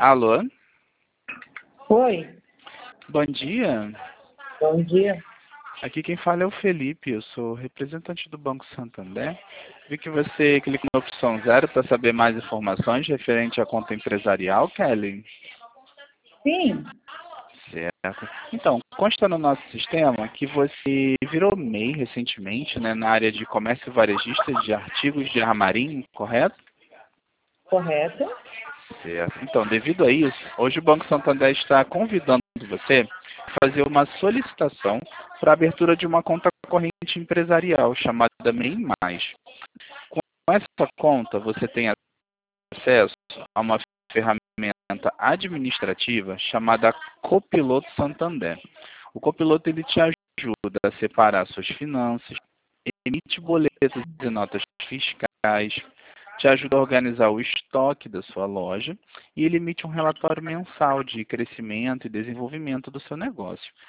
Alô? Oi, Bom dia. bom dia. Aqui quem fala é o Felipe, eu sou representante do Banco Santander. Vi que você clicou na opção 0 para saber mais informações referente à conta empresarial, Kelly. Sim, Certo. Então, consta no nosso sistema que você virou MEI recentemente, né, na área de comércio varejista de artigos de armarinho, correto? correto. Certo. Então, devido a isso, hoje o Banco Santander está convidando você a fazer uma solicitação para a abertura de uma conta corrente empresarial chamada MEI+. Com essa conta, você tem acesso a uma ferramenta administrativa chamada Copiloto Santander. O Copiloto ele te ajuda a separar suas finanças, emite boletos e notas fiscais, te ajuda a organizar o estoque da sua loja e ele emite um relatório mensal de crescimento e desenvolvimento do seu negócio.